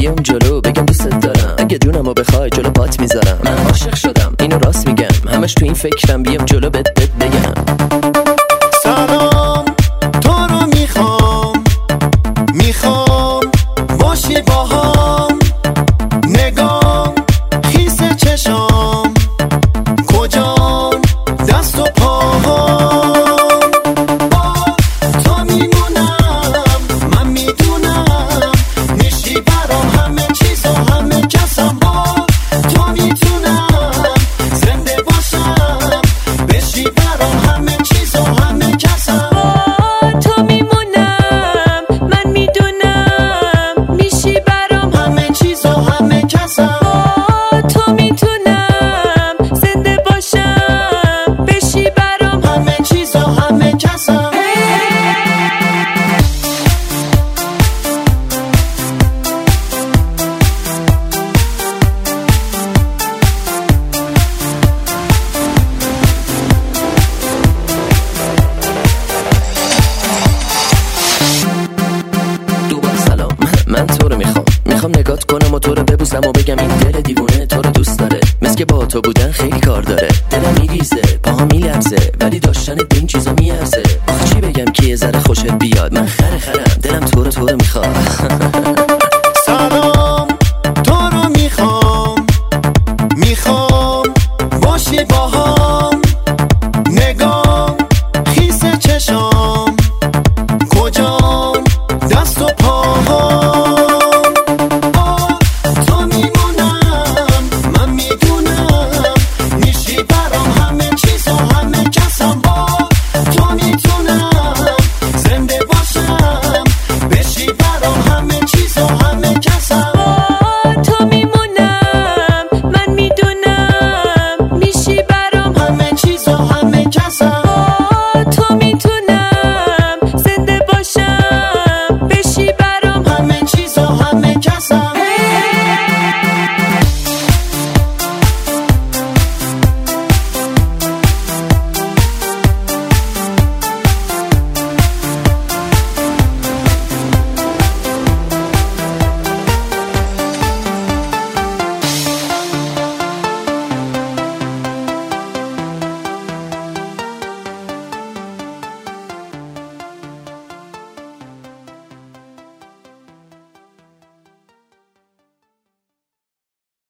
بیام جلو بگم دوست دارم، اگه جونمو بخوای جلو پات میذارم. من عاشق شدم اینو راست میگم، همش تو این فکرم بیام جلو بهت بگم. سلام تو رو میخوام باشی باهام، نگام خیس چشام کجام دست و پاهام. با تو میمونم من میدونم، میشی برام همه چیز و همه کسم. با تو میتونم زنده باشم، بشی برام همه چیز و همه کسم. با تو میمونم من میدونم، میشی برام همه چیز و همه کسم. با تو میتونم زنده باشم، بشی برام همه چیز و همه کسم. دوباره سلام، من تو رو میخوام نگات کنم و تو رو ببوسم و بگم این دل دیوونه تو رو دوست داره. مثل که با تو بودن خیلی کار داره، دلم میریزه پاها میلرزه، ولی داشتن این چیزا میارزه. آخه چی بگم که یه ذره خوشت بیاد، من خرم دلم تو رو میخواد. سلام تو رو میخوام باشی باهام،